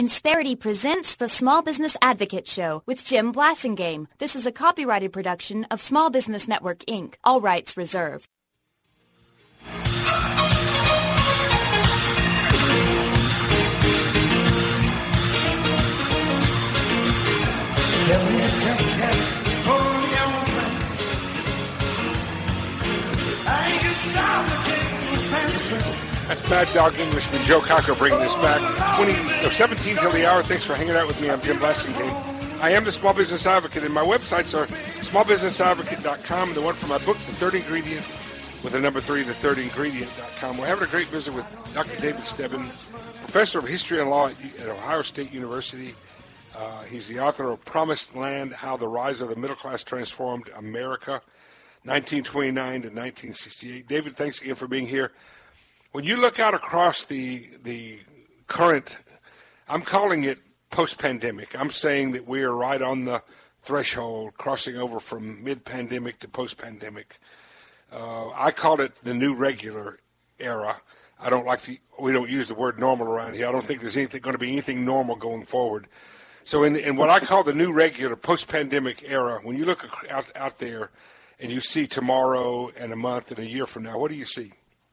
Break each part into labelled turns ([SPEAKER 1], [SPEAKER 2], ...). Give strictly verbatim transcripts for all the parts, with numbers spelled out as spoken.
[SPEAKER 1] Insperity presents the Small Business Advocate Show with Jim Blasingame. This is a copyrighted production of Small Business Network, Incorporated. All rights reserved.
[SPEAKER 2] That's Mad Dog Englishman Joe Cocker bringing this back. twenty, no, seventeen till the hour. Thanks for hanging out with me. I'm Jim Blasingame. I am the Small Business Advocate, and my websites are small business advocate dot com and the one for my book, The Third Ingredient, with the number three, the third ingredient dot com. We're having a great visit with Doctor David Stebbin, professor of history and law at, at Ohio State University. Uh, he's the author of Promised Land, How the Rise of the Middle Class Transformed America, nineteen twenty-nine to nineteen sixty-eight. David, thanks again for being here. When you look out across the the current, I'm calling it post-pandemic. I'm saying that we are right on the threshold, crossing over from mid-pandemic to post-pandemic. Uh, I call it the new regular era. I don't like to, we don't use the word normal around here. I don't think there's anything going to be anything normal going forward. So in, in what I call the new regular post-pandemic era, when you look out, out there and you see tomorrow and a month and a year from now, what do you see?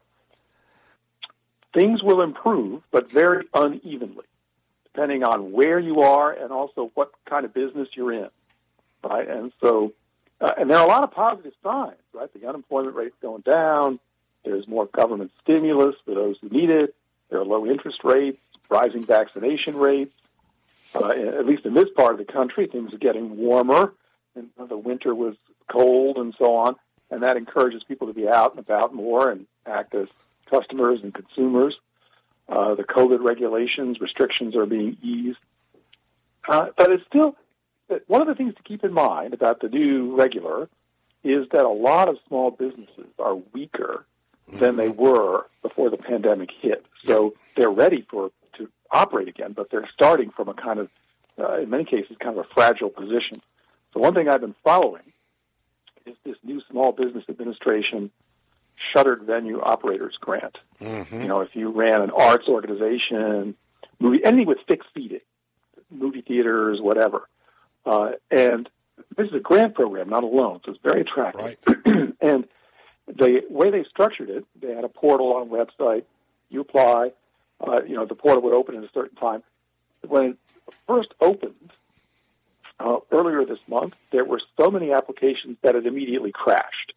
[SPEAKER 3] Things will improve, but very unevenly, depending on where you are and also what kind of business you're in, right? And so, uh, and there are a lot of positive signs, right? The unemployment rate's going down. There's more government stimulus for those who need it. There are low interest rates, rising vaccination rates. Uh, at least in this part of the country, things are getting warmer, and the winter was cold and so on, and that encourages people to be out and about more and act as customers and consumers. Uh, the COVID regulations, restrictions are being eased. Uh, but it's still, one of the things to keep in mind about the new regular is that a lot of small businesses are weaker than they were before the pandemic hit. So they're ready for to operate again, but they're starting from a kind of, uh, in many cases, kind of a fragile position. So one thing I've been following is this new Small Business Administration Shuttered Venue Operators Grant. Mm-hmm. You know, if you ran an arts organization, movie, anything with fixed seating, movie theaters, whatever. Uh, and this is a grant program, not a loan, so it's very attractive.
[SPEAKER 2] Right.
[SPEAKER 3] And the way they structured it, they had a portal on a website. You apply. Uh, you know, the portal would open at a certain time. When it first opened uh, earlier this month, there were so many applications that it immediately crashed.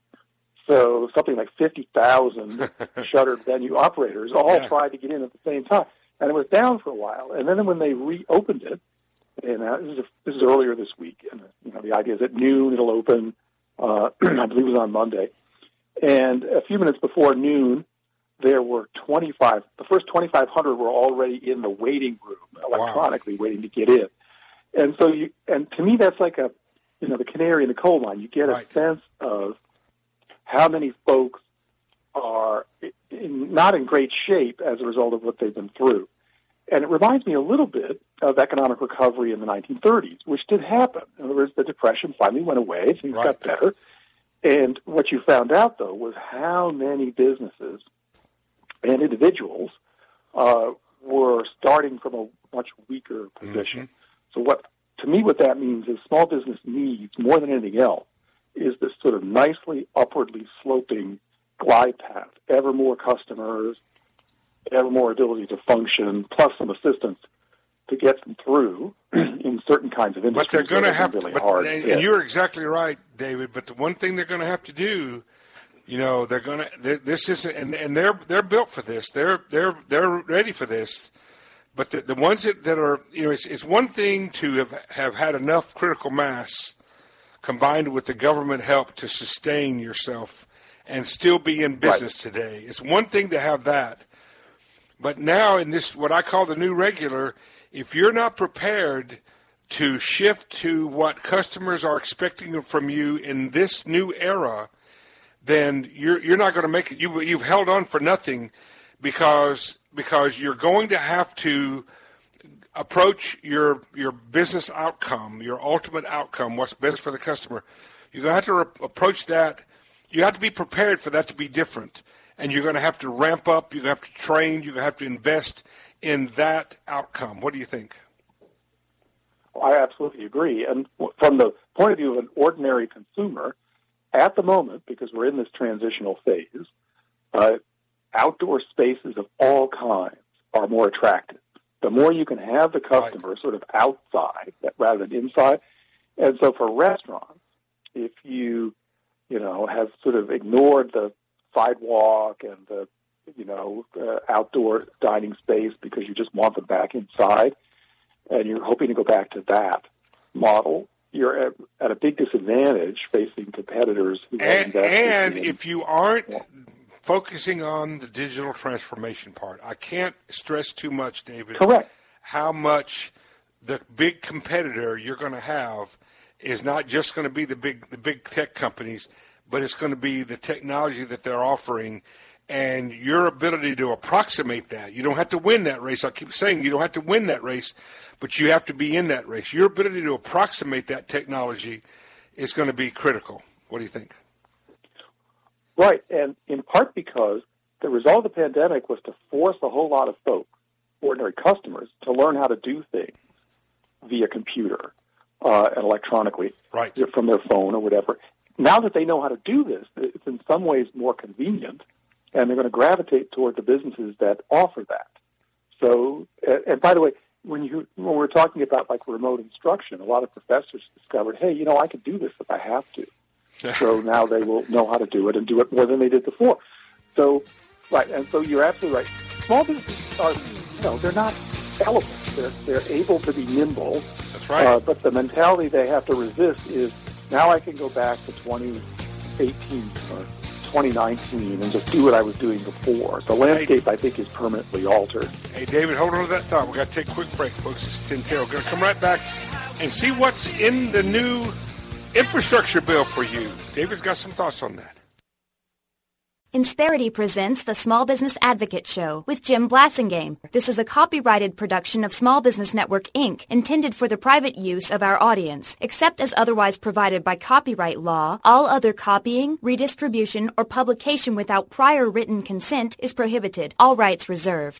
[SPEAKER 3] So something like fifty thousand shuttered venue operators all yeah. tried to get in at the same time. And it was down for a while. And then when they reopened it, and uh, this, is a, this is earlier this week, and you know, the idea is at noon it'll open, uh, I believe it was on Monday. And a few minutes before noon, there were twenty-five, the first twenty-five hundred were already in the waiting room, electronically wow. waiting to get in. And so you, and to me that's like a, you know, the canary in the coal mine. You get right. a sense of how many folks are in, not in great shape as a result of what they've been through. And it reminds me a little bit of economic recovery in the nineteen thirties, which did happen. In other words, the Depression finally went away, things right. got better. And what you found out, though, was how many businesses and individuals uh, were starting from a much weaker position. Mm-hmm. So what, to me, what that means is small business needs, more than anything else, is this sort of nicely upwardly sloping glide path, ever more customers, ever more ability to function, plus some assistance to get them through in certain kinds of industries.
[SPEAKER 2] But they're going to have
[SPEAKER 3] really
[SPEAKER 2] to,
[SPEAKER 3] hard
[SPEAKER 2] and,
[SPEAKER 3] to
[SPEAKER 2] and you're exactly right, David, but the one thing they're going to have to do, you know, they're going to, this isn't, and, and they're, they're built for this, they're, they're, they're ready for this, but the, the ones that, that are, you know, it's, it's one thing to have, have had enough critical mass combined with the government help to sustain yourself and still be in business right. today. It's one thing to have that. But now in this, what I call the new regular, if you're not prepared to shift to what customers are expecting from you in this new era, then you're you're not going to make it. You, you've held on for nothing because because you're going to have to approach your your business outcome, your ultimate outcome, what's best for the customer. You're going to have to re- approach that. You have to be prepared for that to be different. And you're going to have to ramp up. You're going to have to train. You're going to have to invest in that outcome. What do you think?
[SPEAKER 3] I absolutely agree. And from the point of view of an ordinary consumer, at the moment, because we're in this transitional phase, uh, outdoor spaces of all kinds are more attractive. The more you can have the customer right. sort of outside rather than inside. And so for restaurants, if you, you know, have sort of ignored the sidewalk and the, you know, uh, outdoor dining space because you just want them back inside, and you're hoping to go back to that model, you're at, at a big disadvantage facing competitors who have
[SPEAKER 2] and,
[SPEAKER 3] invested
[SPEAKER 2] and
[SPEAKER 3] in,
[SPEAKER 2] if you aren't yeah. focusing on the digital transformation part, I can't stress too much, David,
[SPEAKER 3] correct,
[SPEAKER 2] how much the big competitor you're going to have is not just going to be the big the big tech companies, but it's going to be the technology that they're offering and your ability to approximate that. You don't have to win that race. I keep saying you don't have to win that race, but you have to be in that race. Your ability to approximate that technology is going to be critical. What do you think?
[SPEAKER 3] Right, and in part because the result of the pandemic was to force a whole lot of folks, ordinary customers, to learn how to do things via computer uh, and electronically
[SPEAKER 2] right.
[SPEAKER 3] from their phone or whatever. Now that they know how to do this, it's in some ways more convenient, and they're going to gravitate toward the businesses that offer that. So, and by the way, when you when we're talking about like remote instruction, a lot of professors discovered, hey, you know, I can do this if I have to. So now they will know how to do it and do it more than they did before. So, right, and so you're absolutely right. Small businesses are, you know, they're not elephants. They're, they're able to be nimble.
[SPEAKER 2] That's right.
[SPEAKER 3] Uh, but the mentality they have to resist is, now I can go back to twenty eighteen or twenty nineteen and just do what I was doing before. The landscape, hey, I think, is permanently altered.
[SPEAKER 2] Hey, David, hold on to that thought. We've got to take a quick break, folks. It's Tin Tail. We're going to come right back and see what's in the new infrastructure bill for you. David's got some thoughts on that.
[SPEAKER 1] Insperity presents the Small Business Advocate Show with Jim Blasingame. This is a copyrighted production of Small Business Network, Incorporated, intended for the private use of our audience. Except as otherwise provided by copyright law, all other copying, redistribution, or publication without prior written consent is prohibited. All rights reserved.